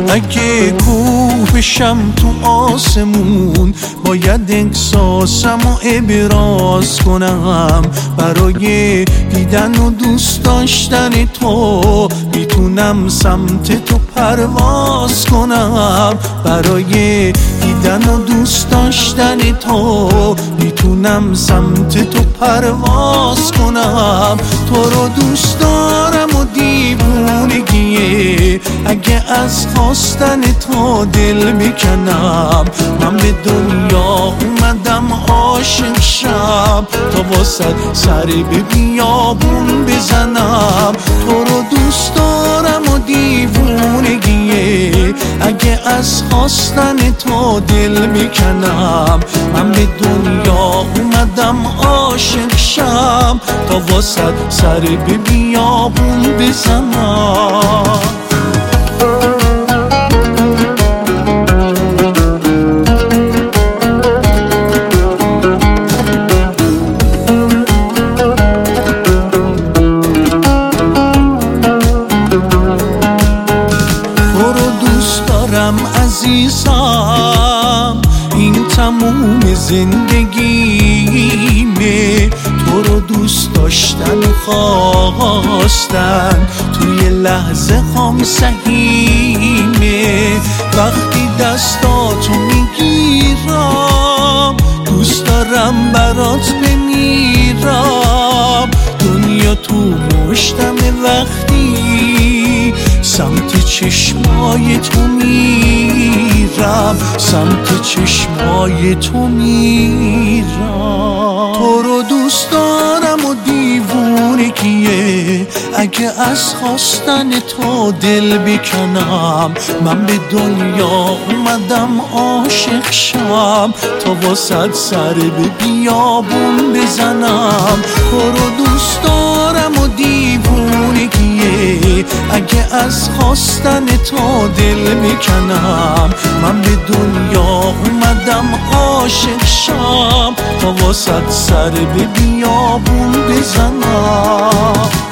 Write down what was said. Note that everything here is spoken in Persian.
اگه کوه بشم تو آسمون باید احساسمو ابراز کنم. برای دیدن و دوست داشتن تو میتونم سمت تو پرواز کنم. برای دیدن و دوست داشتن تو میتونم سمت تو پرواز کنم. تو رو دوست دارم و دیوونگیه، اگه از خواستن تو دل بکنم. من به دنیا اومدم عاشق شم تا واسه سر به بیابون بزنم. تو رو دوست دارم و دیوونگیه، اگه از خواستن تو دل بکنم. من به دنیا اومدم عاشق شم تا واسه سر به بیابون بزنم. عزیزم این تموم زندگیمه، تو رو دوست داشتن و خواستن توی لحظه خام سهیمه. وقتی دستاتو میگیرم دوست دارم برات بمیرم. دنیا تو مشتمه وقتی سمت چشمای تو میرم، سمت چشمای تو میرم. تو رو دوست دارم و دیوونگیه، اگه از خواستن تو دل بکنم. من به دنیا اومدم عاشق شم تا واسه سر به بیابون بزنم. تو رو دوست دارم و دیوونگیه، اگه از خواستن تو دل بکنم. من به دنیا اومدم عاشق شم تا واسه سر به بیابون بزنم.